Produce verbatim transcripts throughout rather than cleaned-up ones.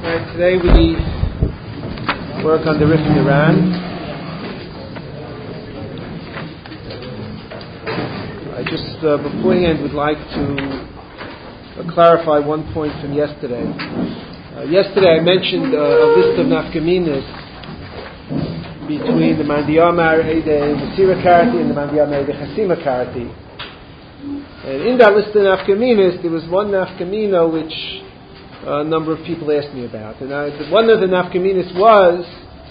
Right, today we work on the Rif in Iran. I just uh, beforehand would like to uh, clarify one point from yesterday. Uh, yesterday I mentioned uh, a list of nafkaminas between the Mandiyamar Eide Masira Karati and the Mandiyamar Eide Chasima Karati. And in that list of nafkaminas, there was one nafkamina which a number of people asked me about. And I, one of the nafkaminas was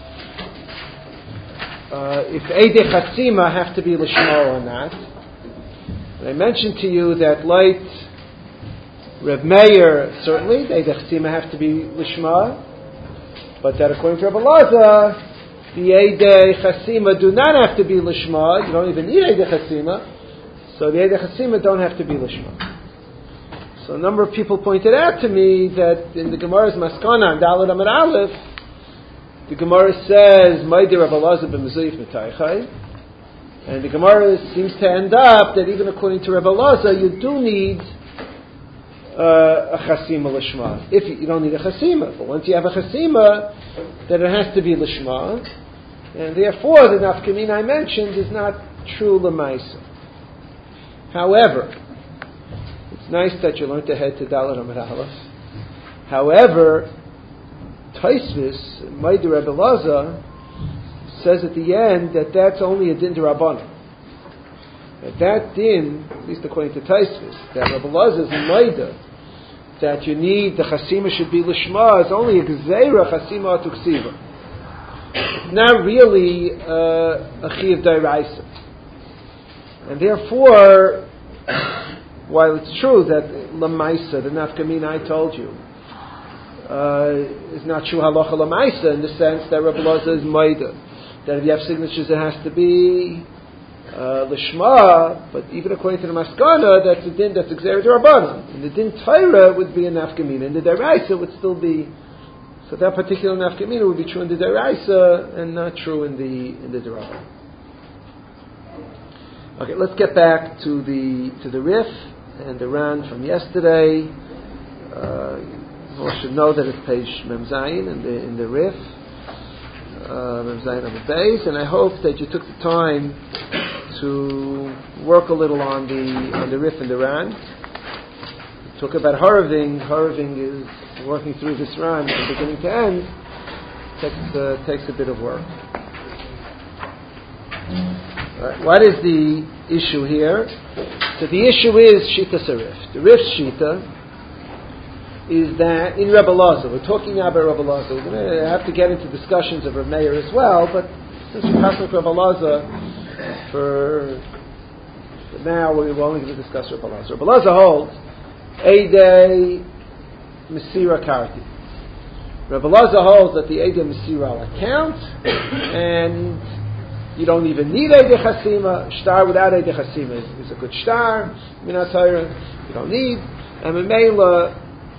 uh, if Eidei Chasima have to be Lishma or not. And I mentioned to you that like Reb Meir, certainly, the Eidei Chasima have to be Lishma, but that according to Reb Elazar, the Eidei Chasima do not have to be Lishma. You don't even need Eidei Chasima. So the Eidei Chasima don't have to be Lishma. So a number of people pointed out to me that in the Gemara's Maskana, Daled Amud Aleph, the Gemara says, Ma'idei Reb Elazar b'mezuyif mitaychai, and the Gemara seems to end up that even according to Reb Elazar, you do need uh, a chasima lishma. If you, you don't need a chasima, but once you have a chasima, then it has to be lishma, and therefore the nafkamina I mentioned is not true lemaisa. However, it's nice that you learned ahead to Daled Amud Aleph. However, Taisvis, Ma'idei Reb Elazar, says at the end that that's only a din d'Rabbanan. That that din, at least according to Taisvis, that Reb Elazar is in Maida, that you need, the chasima should be lishma, is only a gzeira chasima atuksiva. It's not really uh, a chiyuv d'oraisa. And therefore, while it's true that lamaisa, the nafkamina I told you, uh, is not true halacha lamaisa in the sense that Reb Elazar is maida, that if you have signatures it has to be uh, lishma, but even according to the maskana, that's a din that's exered d'Rabbanan. And the din Torah would be a nafkamina, and the deraisa would still be. So that particular nafkamina would be true in the deraisa and not true in the in the d'Rabbanan. Okay, let's get back to the to the Rif and the Ran from yesterday. Uh, you all should know that it's page Mem Zayin in the in the Rif, uh, Mem Zayin on the base, and I hope that you took the time to work a little on the on the Rif and the Ran. Talk about Haraving. Haraving is working through this Ran from beginning to end. Takes uh, takes a bit of work. Right. What is the issue here? So the issue is Shita Sarif. The Rif Shita is that in Reb Elazar, we're talking now about Reb Elazar. We're going to have to get into discussions of Reb Meir as well, but since we're talking about Reb Elazar, for, for now we're only going to discuss Reb Elazar. Reb Elazar holds Eidei Masira Karti. Reb Elazar holds that the Eidei Masira will count, and you don't even need Eidei Chasima. Shtar without Eidei Chasima is, is a good shtar. Minat Torah, you don't need. And Memela,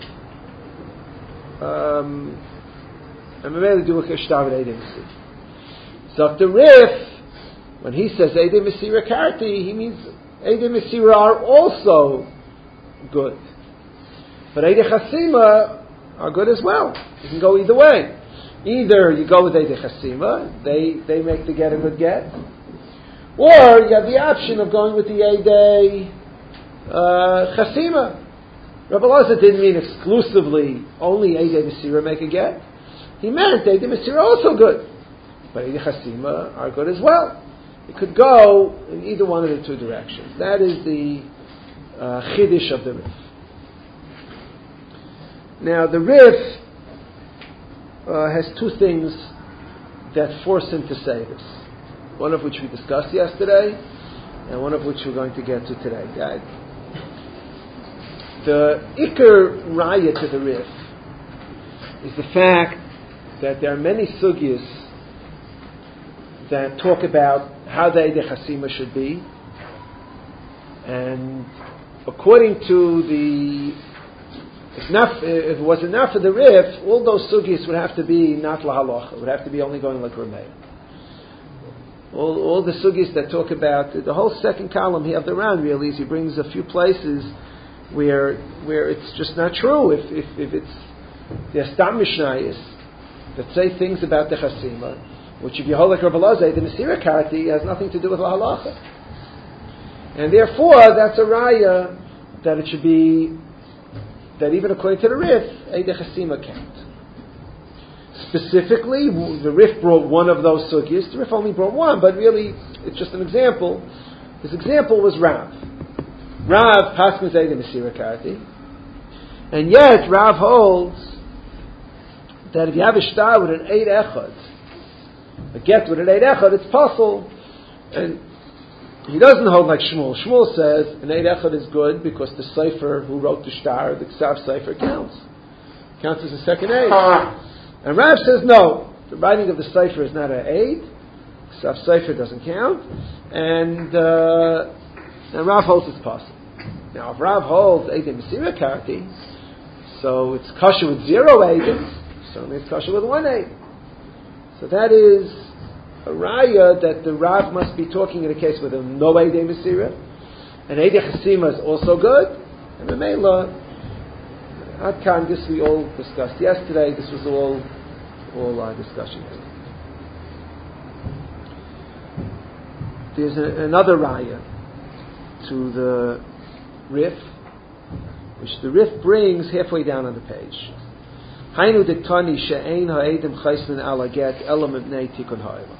um, and Memela do a shtar with Eidei Masira. So if the Rif, when he says Eidei Masira Karti, he means Eidei Masira are also good. But Eidei Chasima are good as well. You can go either way. Either you go with Eidei Chasima, they they make the get a good get, or you have the option of going with the Eidei uh, Chasima. Rabbi Elazar didn't mean exclusively only Eidei Masira make a get. He meant Eidei Masira also good, but Eidei Chasima are good as well. It could go in either one of the two directions. That is the uh, Chiddush of the Rif. Now the Rif Uh, has two things that force him to say this. One of which we discussed yesterday, and one of which we're going to get to today. Right? The Iker Raya to the Rif is the fact that there are many sugyas that talk about how the Eidei Chasima should be, and according to the If, not, if it was enough for the Rif, all those sugis would have to be not lahalocha. It would have to be only going like Rameya. All, all the sugis that talk about the whole second column here of the Ran really is he brings a few places where where it's just not true. If if, if it's There are stam mishnayos that say things about the chasima, which if you hold like Rabbi Elazar, the Mesira Karati has nothing to do with the halacha. And therefore, that's a raya that it should be, that even according to the Rif, Eidei Chasima count. Specifically, the Rif brought one of those sugyas. The Rif only brought one, but really, it's just an example. His example was Rav. Rav Paskins Eidei Mesira Karati. And yet, Rav holds that if you have a shtar with an eight echad, a get with an eight echad, it's possible. And he doesn't hold like Shmuel. Shmuel says an eight echad is good because the sefer who wrote the shtar, the Ksav sefer, counts. Counts as a second eight. And Rav says no. The writing of the sefer is not an eight. Ksav sefer doesn't count. And, uh, and Rav holds it's possible. Now, if Rav holds Eidei Mesira Karati, so it's kosher with zero eidim, certainly it's kosher with one eidim. So that is a raya that the Rav must be talking in a case with a no Eidei Mesira, and Eidei Chasima is also good, and the Mela, Adkan, this we all discussed yesterday, this was all, all our discussion. There's a, another raya to the Rif, which the Rif brings halfway down on the page. Hainu diktani she'ein ha'edim chaysmin ala get elam ibnei tikun ha'elam.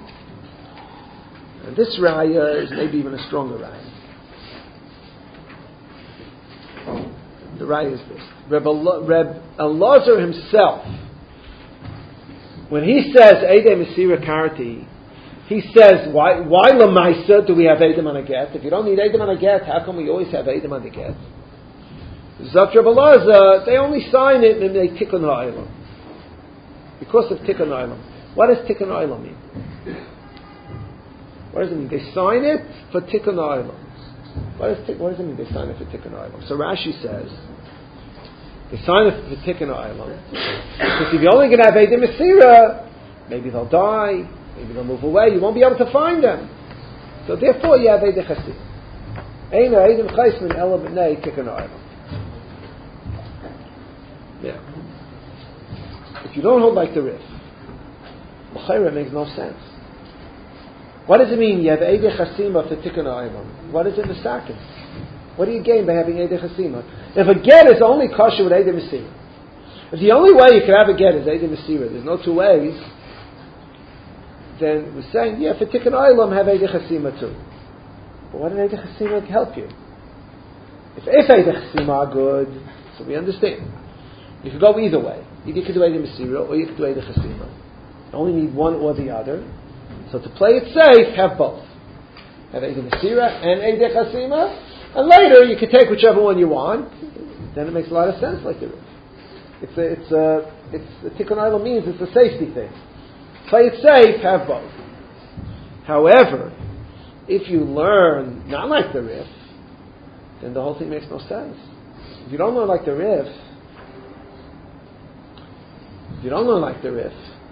And this raya is maybe even a stronger raya. The raya is this. Reb Elazar himself, when he says Eidei Mesira Karati, he says, why why Lamaisa do we have Eidim on a get? If you don't need Eidim on a get, how come we always have Eidim on the get? Zok Reb Elazar, they only sign it and they tikkun ha'olam. Because of tikkun ha'olam. What does tikkun ha'olam mean? What does it mean? They sign it for tikkun ha'olam. What does, what does it mean they sign it for tikkun ha'olam? So Rashi says, they sign it for tikkun ha'olam. Because if you're only going to have Eidim Mesira, maybe they'll die, maybe they'll move away, you won't be able to find them. So therefore you have Eidei Chasima. Eina Eidim Chaysmin Ela B'nei Tikkun ha'olam. Yeah. If you don't hold like the Rif, L'chaira makes no sense. What does it mean? You have Eidei Chasima for Tikkun ha'olam. What is it in the second? What do you gain by having Eidei Chasima? If a get is only kosher with Eidei Mesira, if the only way you can have a get is Eidei Mesira, there's no two ways, then we're saying, yeah, for Tikkun ha'olam have Eidei Chasima too. But what did Eidei Chasima help you? If, if Eidei Chasima are good, so we understand. You could go either way. Either you could do Eidei Mesira or you could do Eidei Chasima. You only need one or the other. So to play it safe, have both. Have Eidei Mesira and Eidei Chasima, and later you can take whichever one you want. Then it makes a lot of sense like the Rif. It's a, it's a, it's the Tikkun ha'olam means it's a safety thing. Play it safe, have both. However, if you learn not like the Rif, then the whole thing makes no sense. If you don't learn like the Rif, if you don't learn like the Rif,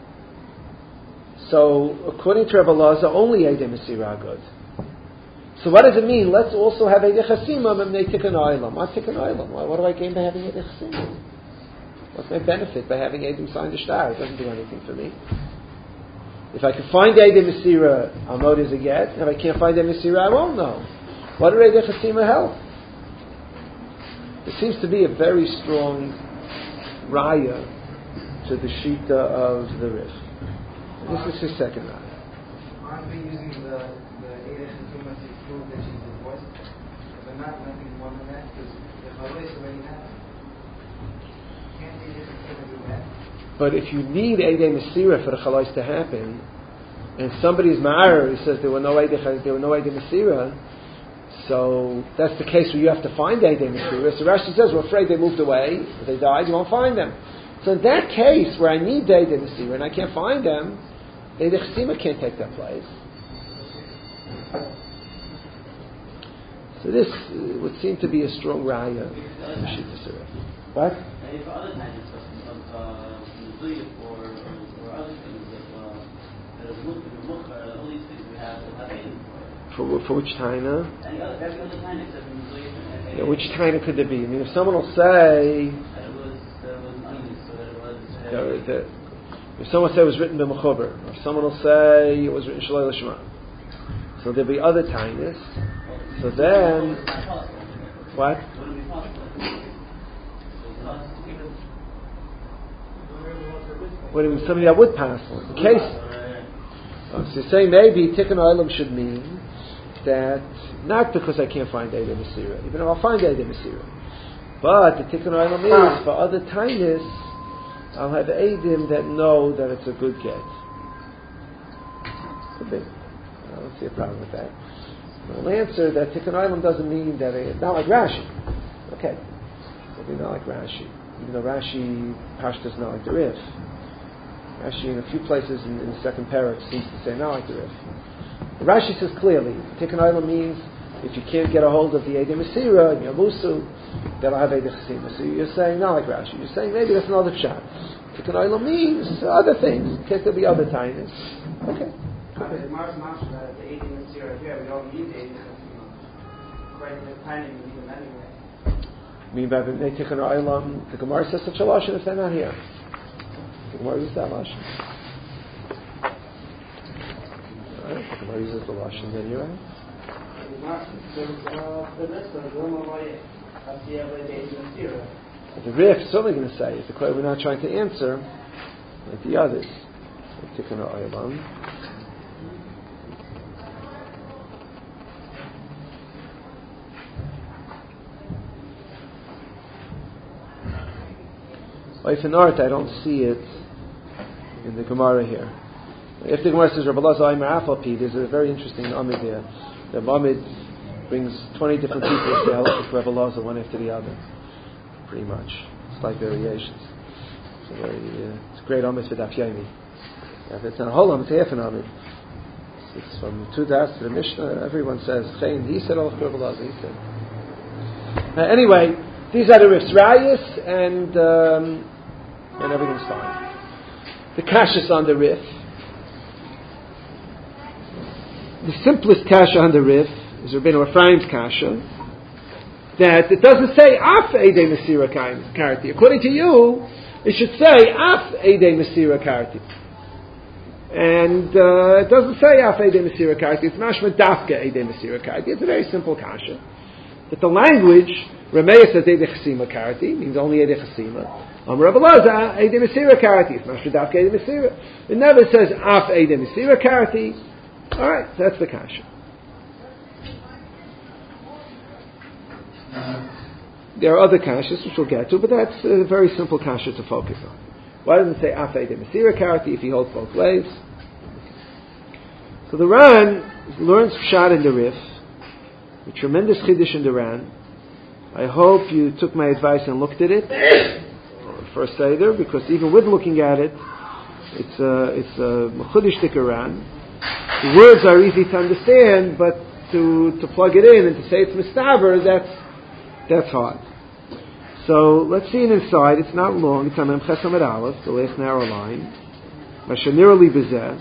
so according to Rebbe Elazar, only Eidei Mesira are good. So what does it mean? Let's also have Eidei Chasima Memnei Tikkun ha'olam. What Tikkun ha'olam? What do I gain by having Eidei Chasima? What's my benefit by having Eidim sign the shtar? It doesn't do anything for me. If I can find Eidei Mesira, I'll know there's a get. If I can't find Eidei Mesira, I won't know. What do Eidei Chasima help? There seems to be a very strong raya to the shita of the Rif. This is his second raya. Aren't we using the the Eidei Chasima to prove that she's divorced? But not nothing more than that, because the Chalais already have. Can't Eidei Chasima do that? But if you need Eidei Mesira for the Chalais to happen, and somebody's ma'ar who says there were no Eidei there were no Eidei Mesira, so that's the case where you have to find Eidei Mesira. So Rashi says we're afraid they moved away, if they died, you won't find them. So in that case where I need Eidei Mesira and I can't find them, Eidei Chasima can't take that place. So this uh, would seem to be a strong raya. What? For other kinds of stuff, of Mizuya or, or other things that uh, that are all these things we have that have Eidim for. For, for which taina? Any other, every other time except for Mizuya and Yeah, which taina could there be? I mean, if someone will say, that it was, that it was an onion the, the, if someone say it was written b'mechuber, or someone will say it was written shaloi l'shma, so there'll be other tainis. So then, what? What do you mean? Somebody that would pass in case. Oh, so you're saying maybe tikkun olam should mean that not because I can't find Eidei Mesira, even if I'll find Eidei Mesira, but the tikkun olam is for other tainis. I'll have Eidim that know that it's a good get. Could be. I don't see a problem with that. I'll answer that tikkun olam doesn't mean that it, not like Rashi. Okay, maybe not like Rashi. Even though Rashi Pashta is not like the Rif. Rashi in a few places in, in the second parak seems to say not like the Rif. But Rashi says clearly, tikkun olam means if you can't get a hold of the Eidei Mesira and Yamusu, then I'll have Eidei Chesima. So you're saying not like Rashi. You're saying maybe that's another shot. Tikkun olam means other things. There could be other tainas. Okay. The Mars Masha, the Eidei Mesira here, we don't need the Eidei Chesima. According to the timing, we need them anyway. I mean, by the tikkun olam, the Gemara says such a lashon if they're not here. The Gemara uses that lashon. Alright, the Gemara uses the lashon, then you're right. The Rif is certainly going to say it. The question we're not trying to answer like the others. Tikkun olam. If in art, I don't see it in the Gemara here. If the Gemara says Rabbi Elazar Aimer Afalpi, there's a very interesting Amid there. The Amid brings twenty different people to help with Rabbi Elazar, one after the other, pretty much. It's like variations. It's a very, uh, it's a great Amid for Daf Yomi. If it's not a whole Amid, it's half an Amid. It's, it's from two Das to the Mishnah. Everyone says Chaim. He said all of Rabbi Elazar. He said. Uh, anyway, these are the Rifs Rayas and. Um, And everything's fine. The kashas on the Rif. The simplest kasha on the Rif is Rabbeinu Ephraim's kasha. That it doesn't say Af Eidei Mesira Karti. According to you, it should say Af Eidei Mesira Karti. And uh, it doesn't say Af Eidei Mesira Karti. It's Mashma Dafka Eidei Mesira Karti. It's a very simple kasha. That the language, Rameya says Eidei Chesima Karti, means only Eidei Chesima. Um, Rabbi Elazar, Eidei Mesira Karati. It's Mashma Dafka Eidei Mesira. It never says Af Eidei Mesira Karati. Alright, so that's the kasha. There are other kashas which we'll get to, but that's a very simple kasha to focus on. Why doesn't it say Af Eidei Mesira Karati if he holds both ways? So the Ran learns Pshat in the Rif, a tremendous chiddush in the Ran. I hope you took my advice and looked at it. First Seder, because even with looking at it, it's a it's a mechudish Ran. The words are easy to understand, but to to plug it in and to say it's mistaber, that's that's hard. So let's see it inside. It's not long. It's on Memches Amud Aleph, the last narrow line. Mashanirali Bezeh.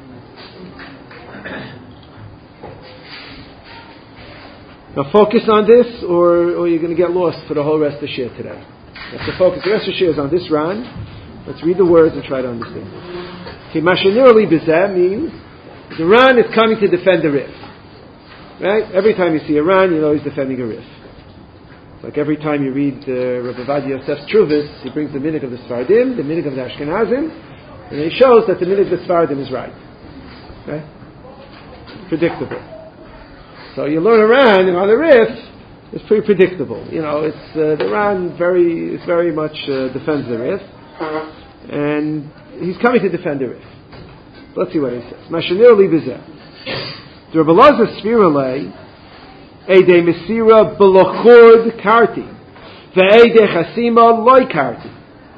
Now focus on this, or or you're going to get lost for the whole rest of the shir today. You have to focus. The rest of the shir is on this Ran. Let's read the words and try to understand. Okay, Mashanirali Bezeh means the Ran is coming to defend the Rif. Right? Every time you see a Ran, you know he's defending a Rif. Like every time you read uh, Rabbi Ovadia Yosef's Truvis, he brings the minig of the Sfardim, the minig of the Ashkenazim, and he shows that the minig of the Sfardim is right. Okay? Predictable. So you learn a Ran, and on the Rif, it's pretty predictable. You know, it's uh, the Ran very, it's very much uh, defends the Rif, and he's coming to defend the Rif. Let's see what he says. Mashanir li bezeh. The Rabbi Elazar Sfirale, Eidei Mesira Belochord Karti, Ve'eidei Chasima Loi Karti.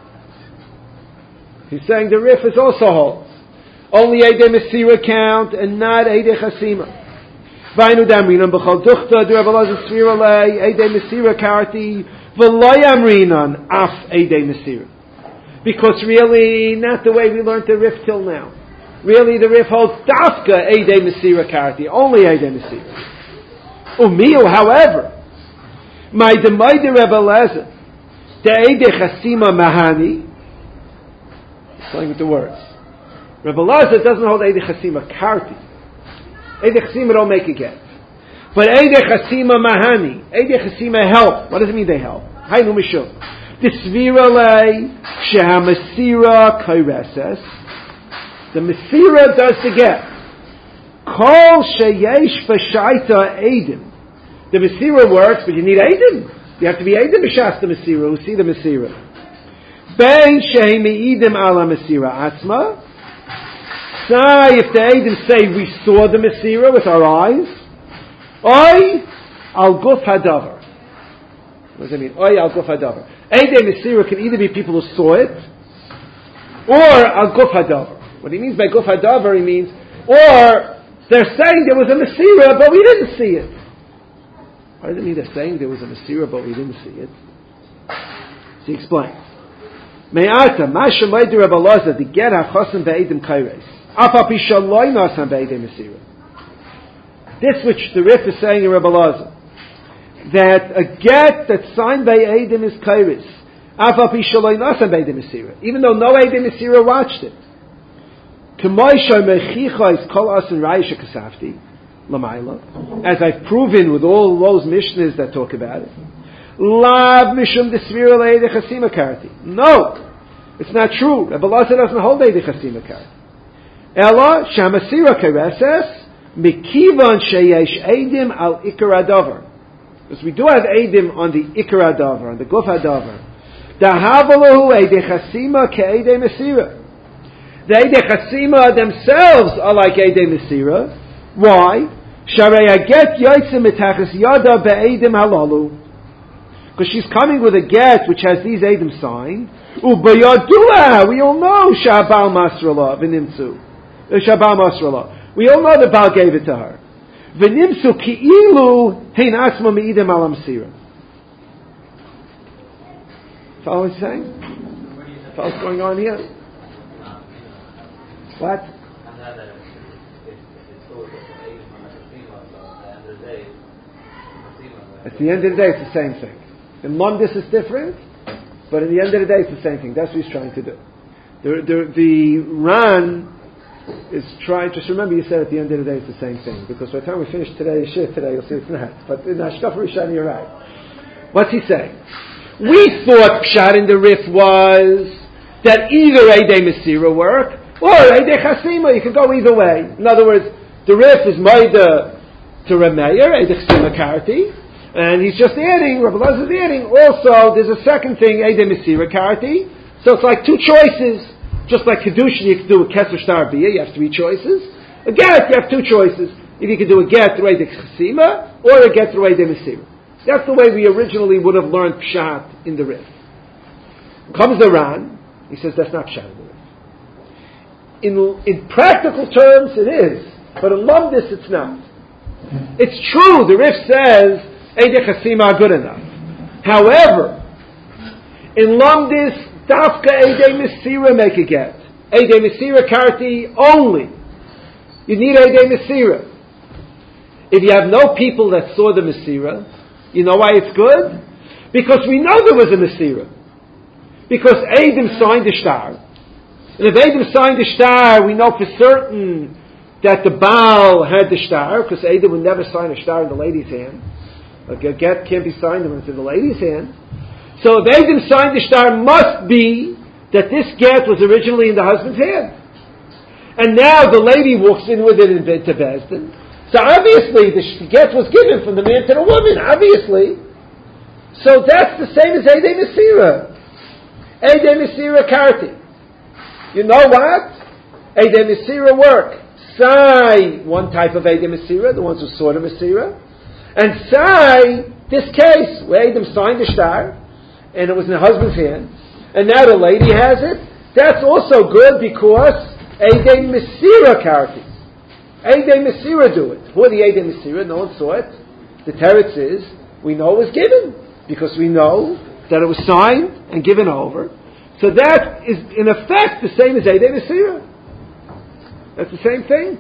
He's saying the Rif is also whole. Only Eidei Mesira count and not Eidei Chasima. Vainu Damrinan B'chol Duchta, the Rabbi Elazar Sfirale, Eidei Mesira Karti, Ve'loi Amrinan Af Eidei Mesira. Because really, not the way we learned the Rif till now. Really, the Rif holds Dafka Eidei Mesira Karti, only Eidei Mesira. Umiu, however, my Demaide Rebbe Elazar, the Eidei Chasima Mahani, playing with the words. Rebbe Elazar doesn't hold Eidei Chasima Karti. Eidei Chasima don't make a get. But Eidei Chasima Mahani. Eidei Chasima help. What does it mean they help? Hainu Mishum. Disvira lei sheha Mesira Kaireses. The Mesira does the get. Kol sheyesh v'shaita Eidim. The Mesira works, but you need Eidim. You have to be Eidim b'shas the Mesira, who see the Mesira. Bein shehi me'idim ala Mesira Atzma. Say, if the Eidim say we saw the Mesira with our eyes, Oy al guf hadavar. What does that mean? Oy al guf hadavar. Eidei Mesira can either be people who saw it, or al guf hadavar. What he means by guf hadavar, he means, or they're saying there was a Mesira, but we didn't see it. Why does it mean they're saying there was a Mesira, but we didn't see it? So he explains. Me'ata, ma'ashem leidu Rebbe Elazar, the get ha-chosim be'edim kaires. Apa pisha loy nasan be'edim Mesira. This which the Rif is saying in Rebbe Elazar, that a get that's signed by Eidim is kairis. Apa pisha loy nasan be'edim Mesira. Even though no Eidim Mesira watched it. As I've proven with all those Mishnahs that talk about it. Lav mishum desvira le'edei chasima karti. No, it's not true. Rebbe Elazar doesn't hold edei chasima karti. Ella shamasira kareses mikivan sheyesh edim al ikar hadavar. Because we do have edim on the ikar hadavar, on the guf hadavar. Dahavalahu edei chasima ke'edei mesira. The Eidei Chasima themselves are like Eidei Mesira. Why? Sharei Haget Yotzim Mitachas Yada Be'edim Halalu. Because she's coming with a get which has these Eidim signed. Ubayadua, we all know Shabal Masrala V'nimtzu. Shabal Masrala. We all know that Baal gave it to her. V'nimtzu Ki'ilu Hein Asma Me'idim Al Mesira. Follow what he's saying? Follow what's going on here? What? At the end of the day, it's the same thing. In Mondis it's different, but at the end of the day, it's the same thing. That's what he's trying to do. The, the, the Ran is trying, just remember you said at the end of the day, it's the same thing. Because by the time we finish today's shit today, you'll see it's not. But in Hashkafa Rishon, you're right. What's he saying? We thought Pshat in the Rif was that either Eidei Mesira work, or Eidei Chasima, you can go either way. In other words, the Rif is Maida to Remeir, Eidei Chasima Karti, and he's just adding, Rebbe Elazar is adding, also, there's a second thing, Eidei Mesira Karti, so it's like two choices. Just like Kedushin, you can do a Keser Shtar Biyah, you have three choices. A Get, you have two choices. If you can do a Get through Eidei Chasima, or a Get through Eidei Mesira. That's the way we originally would have learned Pshat in the Rif. Comes the Ran, he says that's not Pshat in the Rif. In, in practical terms, it is. But in Lumdis, it's not. It's true, the Rif says, Eidei Chasima are good enough. However, in Lumdis, Dafka Eidei Mesira make a get. Eidei Mesira Karti only. You need Eidei Mesira. If you have no people that saw the Mesira, you know why it's good? Because we know there was a Mesira. Because Eidim signed the shtar. And if Eidim signed the shtar, we know for certain that the Baal had the shtar, because Eidim would never sign a shtar in the lady's hand. A get can't be signed when it's in the lady's hand. So if Eidim signed the shtar, must be that this get was originally in the husband's hand. And now the lady walks in with it into Bezdin. So obviously the get was given from the man to the woman, obviously. So that's the same as Eidei Mesira. Eidei Mesira Karti. You know what? Eidei Mesira work. Sai, one type of Eidei Mesira, the ones who saw the Mesira. And Sai, this case, where Eidim signed the shtar, and it was in the husband's hand, and now the lady has it, that's also good because Eidei Mesira Karti. Eidei Mesira do it. Who are the Eidei Mesira? No one saw it. The teretz is, we know it was given, because we know that it was signed and given over. So that is, in effect, the same as Eidei Mesira. That's the same thing.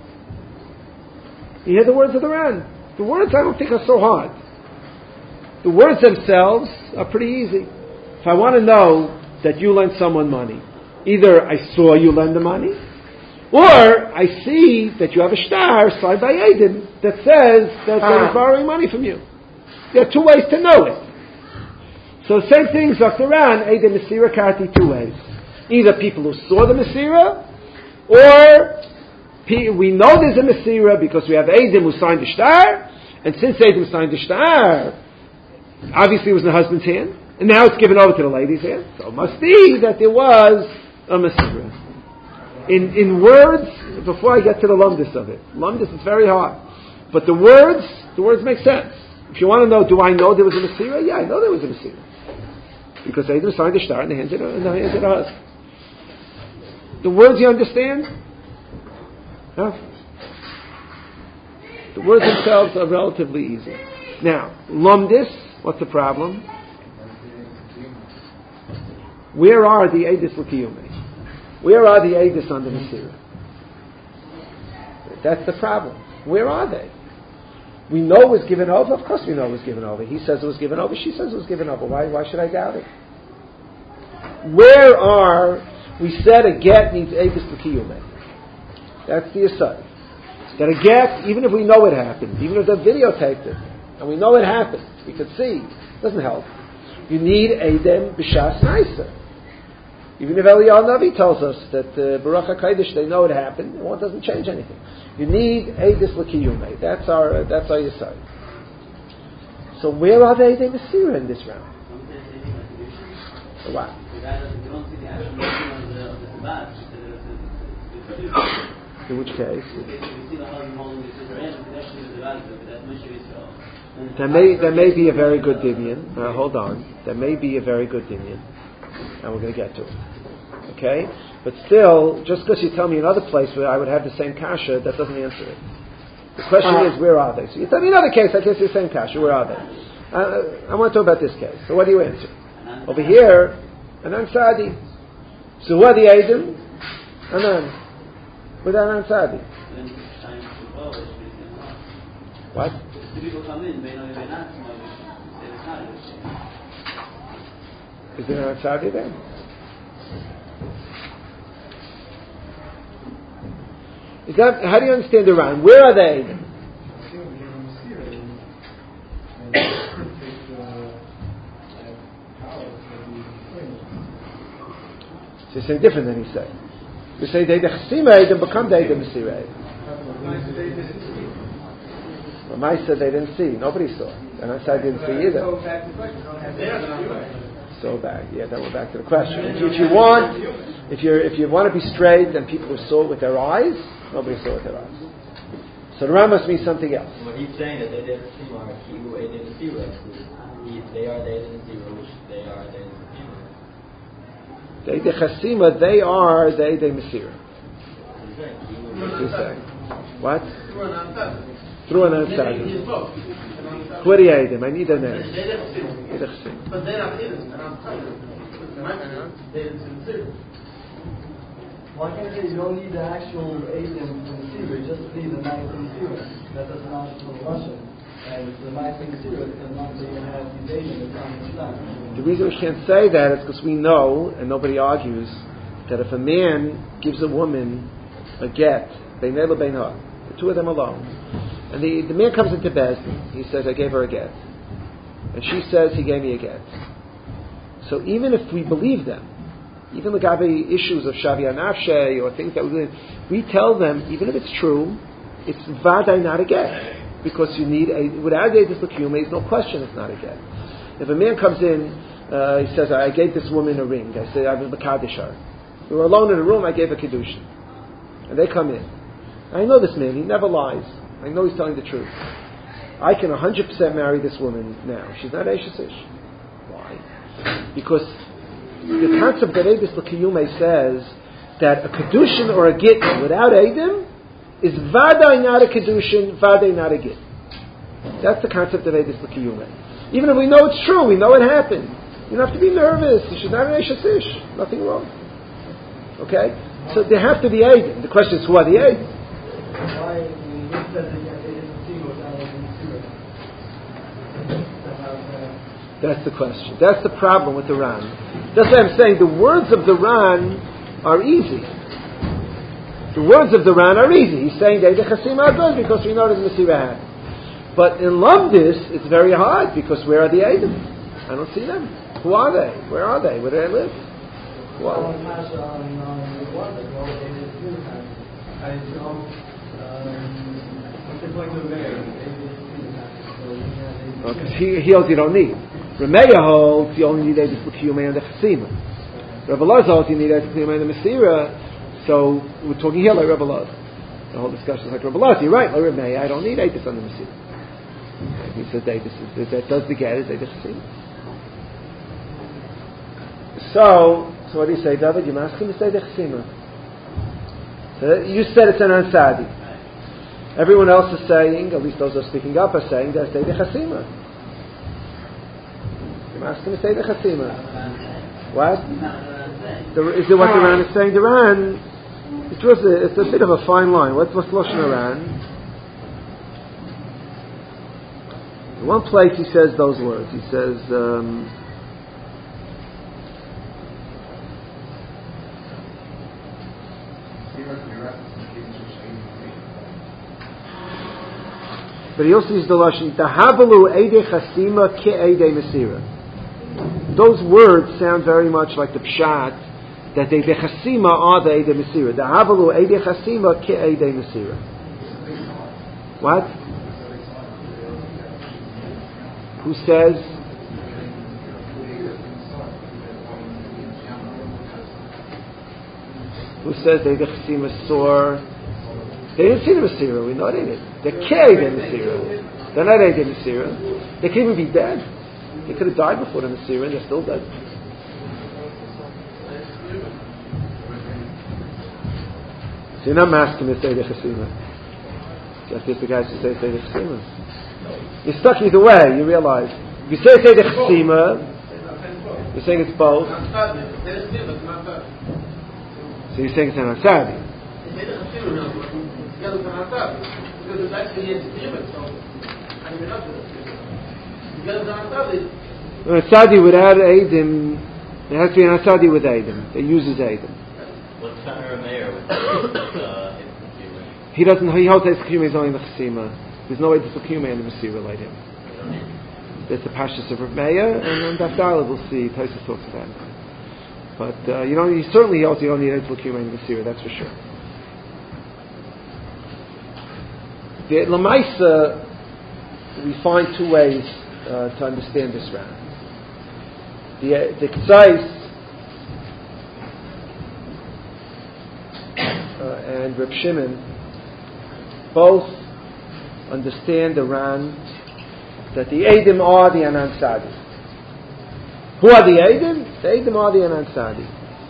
You hear the words of the Ran. The words I don't think are so hard. The words themselves are pretty easy. If I want to know that you lent someone money, Either I saw you lend the money, or I see that you have a star signed by Eidim that says that they're borrowing money from you. There are two ways to know it. So the same thing, Zaktaran, Eidim Mesira Karti, two ways. Either people who saw the Mesira, or we know there's a Mesira because we have Eidim who signed the star, and since Eidim signed the star, obviously it was in the husband's hand, and now it's given over to the lady's hand. So it must be that there was a Mesira. In in words, before I get to the lumdis of it, lumdis is very hard, but the words, the words make sense. If you want to know, do I know there was a Mesira? Yeah, I know there was a Mesira. Because Eidim signed the star in the hands of the, in the hands of the husband. The words you understand? Huh? The words themselves are relatively easy. Now, lumdis, what's the problem? Where are the Eidis L'Kiyumei? Where are the Eidis on the Mesira? That's the problem. Where are they? We know it was given over. Of course we know it was given over. He says it was given over. She says it was given over. Why, why should I doubt it? Where are... We said a get needs Eidis L'Kiyumei. That's the aside. That a get, even if we know it happened, even if they videotaped it, and we know it happened, we could see, it doesn't help. You need Eidem B'Shas Naisa. Even if Eliyahu Navi tells us that uh, Baruch HaKadosh, they know it happened, it doesn't change anything. You need Eidis L'Kiyumei. That's our, uh, that's our aside. So where are the Eidei Mesira in this round? What? In which case? There may, there may be a very good Dimion. Uh, hold on. There may be a very good Dimion. And we're going to get to it. Okay? But still, just because you tell me another place where I would have the same kasha, that doesn't answer it. The question is, where are they? So you tell me another case, I guess it's the same kasha. Where are they? Uh, I want to talk about this case. So what do you answer? Over here, Anan Sadi. So who are the Eidim? Anan. With Anan Sadi. What? Is there Anan Sadi there? Is that, how do you understand the round? Where are the Eidim? So you say different than he said. You say they the Chesima Eidim become the Eidim Mesira Eidim. But Mai said they didn't see. Nobody saw. And I said I didn't see either. So back. Yeah, then we're back to the question. If you, if you want, if you if you want to be straight, then people who saw it with their eyes, nobody saw it with their eyes. So the Ram must mean something else. What he's saying is they didn't see Mark. He didn't see Rex. They are they didn't see which they are they. They the Chesima, they are they the Mesira. What's he saying? What? Through an outside. Who are the Eidim? I need a name. But they're not Eidim. Why can't you don't need the actual Eidim from the Mesira, just need the Ma'aseh Mesira. That doesn't answer from Russian. And the Ma'aseh Mesira is not that you have these Eidim that's on the Islam. The reason we can't say that is because we know, and nobody argues, that if a man gives a woman a get, Beinei L'Beinah, the two of them alone, and the, the man comes into Bezdin, he says, I gave her a get. And she says, he gave me a get. So even if we believe them, even the Gabi issues of Shavia Nafshe or things that we believe, we tell them, even if it's true, it's Vadai not a get. Because you need a, without Eidis L'Kiyumei, there's no question it's not a get. If a man comes in, uh, he says, I gave this woman a ring. I say, I was Mekadesh her. We were alone in a room, I gave a Kedushin. And they come in. I know this man, he never lies. I know he's telling the truth. I can one hundred percent marry this woman now. She's not Eishes Ish. Why? Because the concept that Eidis L'Kiyumei says that a Kedushin or a Git without Eidim is Vadai not a Kedushin, Vadai not a Git. That's the concept of Eidis L'Kiyumei. Even if we know it's true, we know it happened. You don't have to be nervous. She's not an Eishes Ish. Nothing wrong. Okay? So there have to be Eidim. The question is, who are the Eidim? Why, when he says that they didn't see what that was in the That's the question. That's the problem with the Ran. That's why I'm saying the words of the Ran are easy. The words of the Ran are easy. He's saying Eidei Chasima are good because we know that Mesira happened. But in Lumdis, it's very hard because where are the Eidim? I don't see them. Who are they? Where are they? Where do they live? Who are they? Because he, he holds you don't need. Remeya holds you only need Eidei L'Kiyumei and the Chasima. Rebbe Loz holds you need Eidei L'Kiyumei and the Mesira. So we're talking here like Rebbe Loz. The whole discussion is like Rebbe Loz. You're right, like Remeya. I don't need Eidei on the Mesira. He says Eidei is that does the get is Eidei Chasima. So, so what do you say, David? You ask him to say Eidei Chasima. So you said it's an Ansadi. Everyone else is saying, at least those who are speaking up, are saying that it's Eidei Chasima. You ask him to say Eidei Chasima. What? The, is it what the Ran is saying? The Ran, it was a, it's a bit of a fine line. What's what's Lashon Ran? In one place he says those words. He says. Um, But he also uses the Lashon Tahabalu Eidei Chasima Ki Eidei Mesira. Those words sound very much like the Pshat that the Eidei Chasima are the Eidei Mesira. Tahabalu Eidei Chasima Ki Eidei Mesira. What? Who says? Who says the Eidei Chasima saw? They didn't see the Mesira, we know they didn't. They're Kei the Mesira. They're not Eidei Mesira. They could even be dead. They could have died before the Mesira and they're still dead. So you're not masking this Eidei Chasima. Just as the guys who say it's Eidei Chasima. You're stuck either way, you realize. If you say it's Eidei Chasima, you're saying it's both. So you're saying it's an Ansadi. An Asadi without Eidim, it has to be an Asadi with Eidim. It uses Eidim. What's Tanner Meir with uh, He doesn't, he holds Eidei L'Kiyumei is only in the Chasima. There's no Eidei L'Kiyumei in the Mesira like him. There's the Pashtus of Rav Meir, and then Dafdala we'll see, Tosfos talks about it. But, uh, you know, he certainly holds you don't need Eidei L'Kiyumei in the Mesira, that's for sure. The Lamaisa, we find two ways uh, to understand this round. The uh, the Ksais uh, and Reb Shimon both understand the Ran that the Eidim are the Anan Sadi. Who are the Eidim? The Eidim are the Anan Sadi.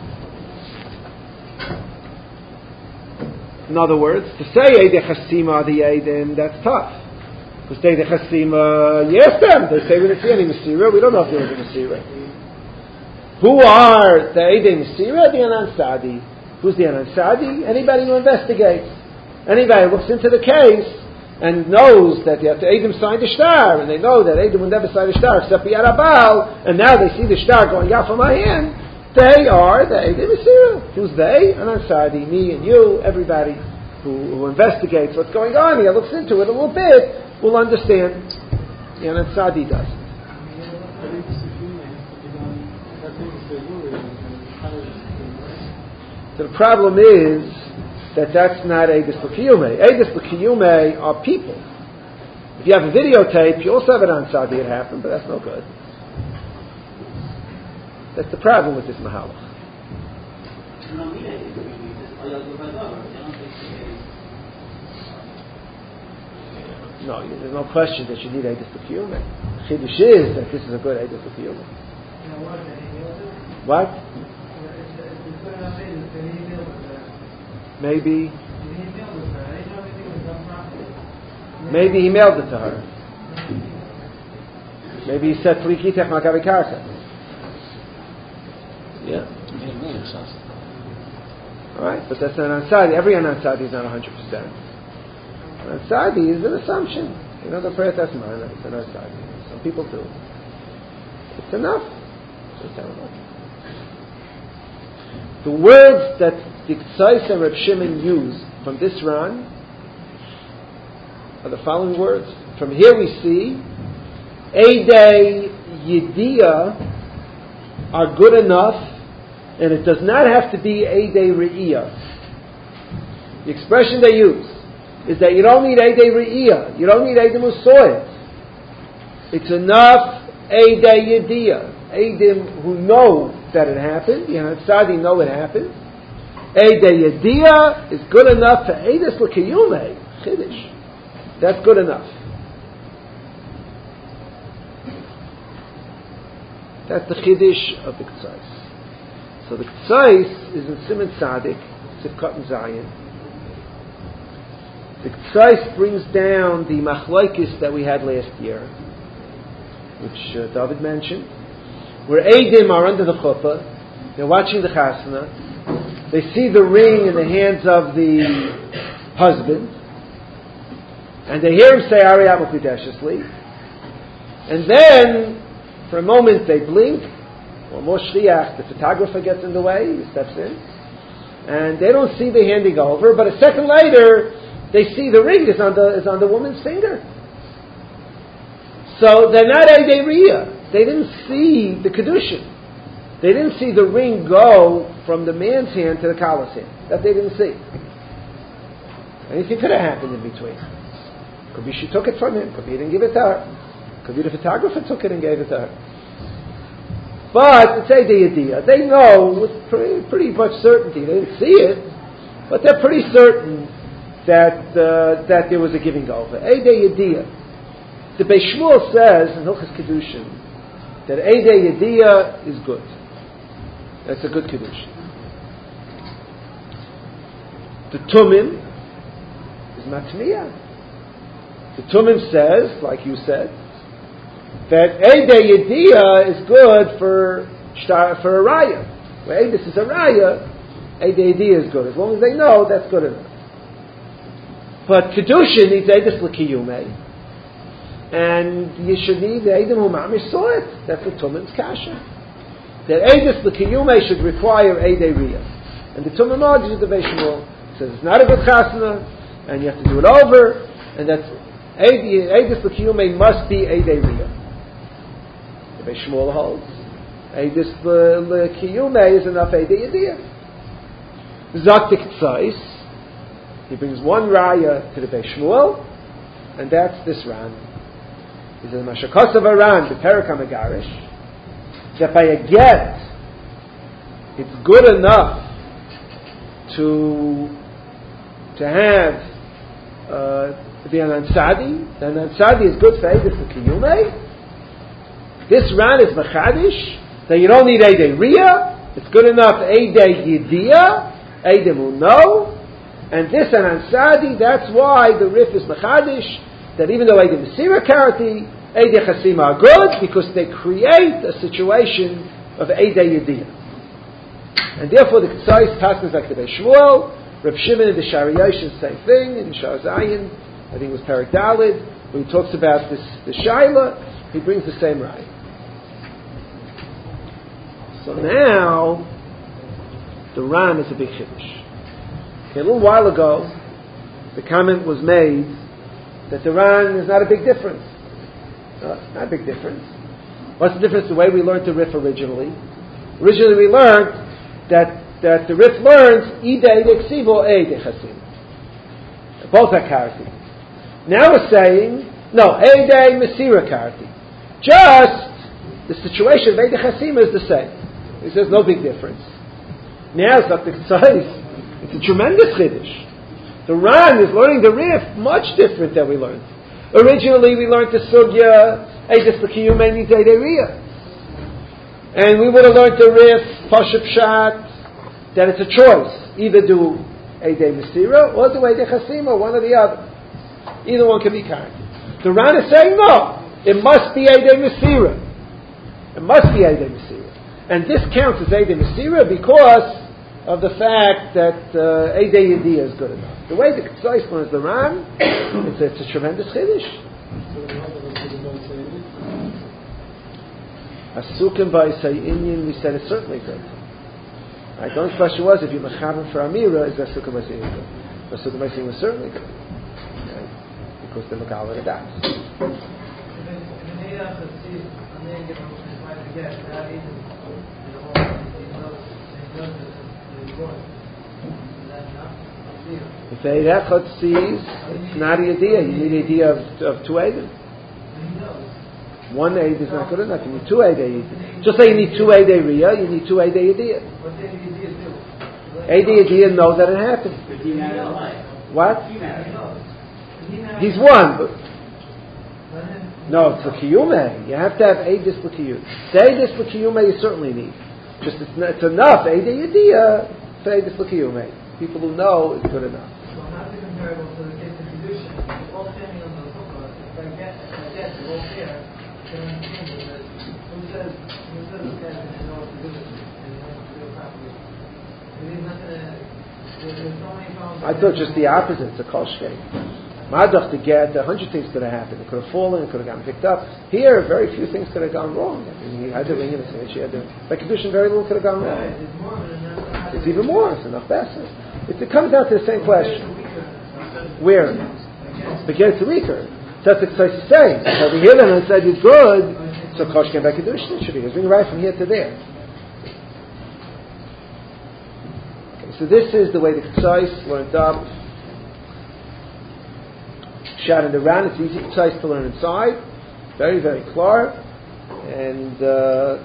In other words, to say Eidei Chasima are the Eidim, that's tough. Because Eidei Chasima, yes, them. They say we didn't see any Mesira. We don't know if there was a Mesira. Who are the Eidei Mesira? The Anan Sadi. Who's the Anan Sadi? Anybody who investigates. Anybody who looks into the case and knows that the Eidim signed the shtar, and they know that Eidim would never sign the shtar except B'yad Abal, and now they see the shtar going out from my hand. They are the Eidei Mesira. Who's they? Anan Sadi, me and you, everybody who, who investigates what's going on here, looks into it a little bit, will understand. The Anan Sadi does. So the problem is that that's not Eidei L'Kiyumei. Eidei L'Kiyumei are people. If you have a videotape, you also have an Anan Sadi, it happened, but that's no good. That's the problem with this mahalach. No, there's no question that you need Eidei L'Kiyumei. Chiddush is that this is a good Eidei L'Kiyumei. What? Maybe. Maybe he mailed it to her. Maybe he said Plikitech Makavi Karsa. Yeah. Alright, but that's an Ansadi. Every Ansadi is not one hundred percent. An Ansadi is an assumption. You know, the prayer that's mine, it's an Ansadi. Some people do. It's enough. It's enough. The words that the Tzais and Reb Shimon use from this Ran are the following words. From here we see Eidei Yediyah are good enough, and it does not have to be Eidei Re'iyah. The expression they use is that you don't need Eidei Re'iyah, you don't need Eidei Musoyet. It's enough Eidei Yediyah, Eidim who know that it happened, you know, Tzadi know it happened. Eidei Yediyah is good enough for Eides L'Kiyumei, Chiddush. That's good enough. That's the Chiddush of the K'tzais. So the K'tzais is in Siman Tzadik, Sivkot and Zayin. The K'tzais brings down the Machlokes that we had last year, which uh, David mentioned, where Eidim are under the chuppah, they're watching the chasana, they see the ring in the hands of the husband, and they hear him say Ariyat Mukudeshesli, and then, for a moment, they blink, or more shliach, the photographer gets in the way, he steps in, and they don't see the handing over, but a second later, they see the ring is on the, is on the woman's finger. So they're not Eidei Riyah. They didn't see the Kedushin. They didn't see the ring go from the man's hand to the Kala's hand. That they didn't see. Anything could have happened in between. Could be she took it from him. Could be he didn't give it to her. Could be the photographer took it and gave it to her. But it's Eidei Yediyah. They know with pretty, pretty much certainty. They didn't see it, but they're pretty certain that uh, that there was a giving over. Eidei Yediyah. The Beis Shmuel says in Hilchos Kedushin that Eidei Yediyah is good. That's a good Kedushin. The Tumim is Matmiyah. The Tumim says, like you said, that Eidei Yediyah is good for for a Raya. Where Eidis is a Raya, Eidei Yediyah is good. As long as they know, that's good enough. But Kedushin needs Eidis L'Kiyumei. And you should need the Eidim who Mamish saw it. That's the Tumim's Kasha. That Eidis L'Kiyumei should require Eidei Riyah. And the Tumim argues the Beis Shmuel says it's not a good chasana, and you have to do it over, and that's Eidis L'Kiyumei must be Eidei Riyah. The Beis Shmuel holds Eidis L'Kiyumei is enough Eidei Yediyah. Zaktik Tzais, he brings one raya to the Beis Shmuel, and that's this Ran. He says, Mashakos of a Ran, the Perek HaMegarish, that by a get, it's good enough to to have uh, the Anansadi. The Anansadi is good for Eidis L'Kiyumei. This Ran is Mechadish, that you don't need Eidei Riyah, it's good enough Eidei Yediyah, Eidei Muno, and this Anansadi, that's why the Rif is Mechadish, that even though Eidei Mesira Karati, Eidei Chasima are good, because they create a situation of Eidei Yediyah. And therefore the K'tzais passes like the Beis Shmuel, Reb Shimon in the Shariyash, same thing, in the Shar Zayin, I think it was Perek Dalid, when he talks about this, the Shaila, he brings the same right. So now, the Ran is a big Chiddush. Okay, a little while ago, the comment was made that the Ran is not a big difference. No, it's not a big difference. What's the difference? The way we learned the Rif originally. Originally we learned that, that the Rif learns Idei Deksivo Eidei Chasim. Both are Karti. Now we're saying, no, Eidei Mesira Karti. Just the situation of Eidei Chasim is the same. He says no big difference. Now it's not the K'tzais. It's a tremendous Chiddush. The Ran is learning the Rif much different than we learned. Originally we learned the Sugya Eidis L'Kiyumei needs Eidei Riyah. And we would have learned the Rif, Pashup Shat, that it's a choice. Either do Eidei Mesira or do Eidei Chasima, one or the other. Either one can be kind. The Ran is saying no. It must be Eidei Mesira. It must be Eidei Mesira. And this counts as Eidei Mesira because of the fact that uh, Eidei Yediyah is good enough. The way the K'tzais learns the Ran, it's, it's a tremendous Chiddush. Asukim by Inyan, we said it's certainly good. Right? The only question was if you mechaber for Amira, is that Sukkah Masin good? The Sukkah Masin was certainly good. Okay? Because the Megala the Das. If Eid Echad sees, it's not a idea. You need an idea of, of two Eidim. One Eid is not good enough. You need two Eid. Just like you need two Eid Riyah, you need two Eid Idea. Eid Idea knows that it happened. What? He's one. But no, it's l'kiyume. You have to have Eidis l'kiyume. The Eidis l'kiyume you certainly need. Just it's, it's enough. Eid Idea for Eidis l'kiyume. People who know is good enough. So how's it comparable to the case of Kedushin? If all standing on the hookah, if I get, if I get, they're all there, then I'm saying that who says, who says this guy doesn't know what to do with it, and he knows what to do properly? He's not gonna, there's so many problems. I thought just the opposite. It's a koshke. Madach to get, a hundred things could have happened. It could have fallen, it could have gotten picked up. Here, very few things could have gone wrong. I mean, he had the ring in his hand, she had the, by Kedushin, very little could have gone wrong. It's even more, it's enough better. It, it comes down to the same question. Where? Begins to weaker. That's what it's saying. Over here, then I said you're good, so Kosh came back to Kedushin. It should be. It's being right from here to there. Okay, so this is the way the Ketzais learned up. Shot in the round. It's easy Ketzais to learn inside. Very, very clear. And uh,